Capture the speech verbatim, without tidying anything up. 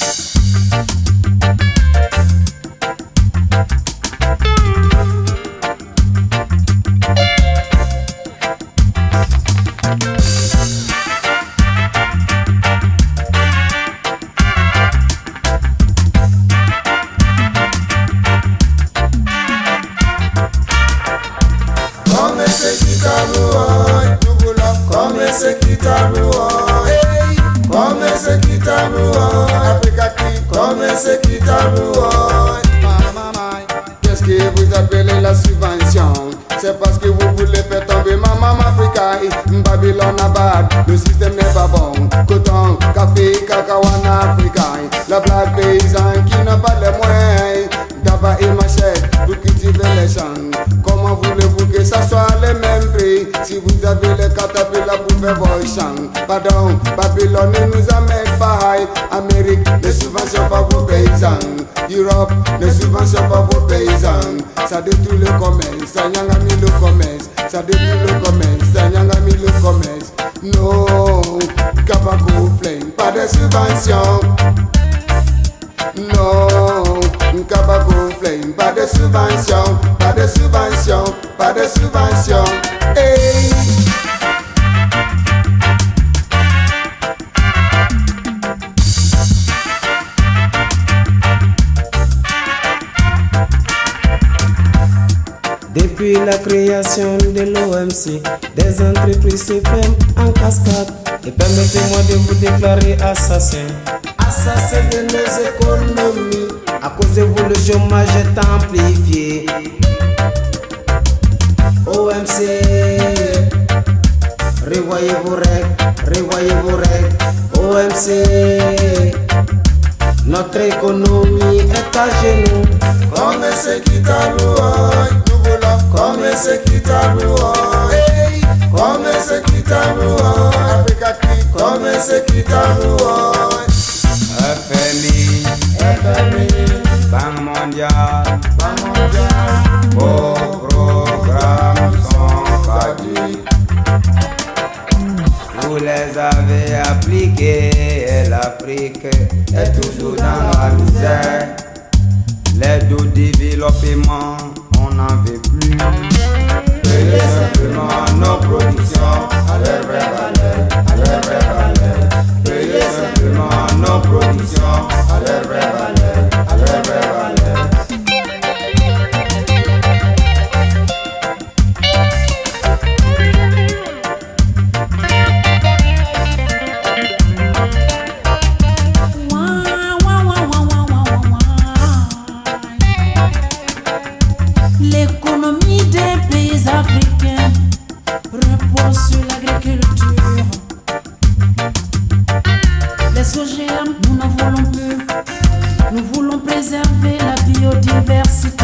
Qu'est-ce que vous appelez la subvention? C'est parce que vous voulez faire tomber Maman Africa. Babylone abad, le système n'est pas bon. Coton, café, cacao en Africa. La blague paysan qui n'a pas les moyens d'abat et machette pour cultiver les champs. Comment voulez-vous que ça soit les mêmes prix si vous avez les catapillas pour faire vos champs? Pardon, Babylone ne nous amène pas. Amérique ne subventionne pas vos paysans. Europe ne subventionne pas vos paysans. Ça détruit le commerce, ça n'y a mis le commerce. Ça détruit le commerce, ça n'y a mis le commerce. Non, Kabako plein, pas de subvention. Non, Kabako plein, pas de subvention. Pas de subvention, pas de subvention. Hey. Depuis la création de l'O M C, des entreprises se ferment en cascade. Et permettez-moi de vous déclarer assassin. Assassin de nos économies. À cause de vous, le chômage est amplifié. O M C, revoyez vos règles, revoyez vos règles. O M C, notre économie est à genoux. Comme c'est qui t'a loué, nous voulons. Comme c'est qui t'a loué, comme c'est qui t'a loué, Africa Click. Comme c'est qui t'a loué. F M I, F M I, Banque mondiale, Banque mondiale. vos programmes sont gratuits. Vous les avez appliqués et l'Afrique est toujours dans la misère. L'aide au développement, on n'en veut plus. Payez simplement nos productions à leur vraie valeur, à leur vraie valeur. Payez simplement nos productions à leur vraie valeur, à leur vraie valeur. L'économie des pays africains repose sur l'agriculture. Les O G M, nous n'en voulons plus. Nous voulons préserver la biodiversité.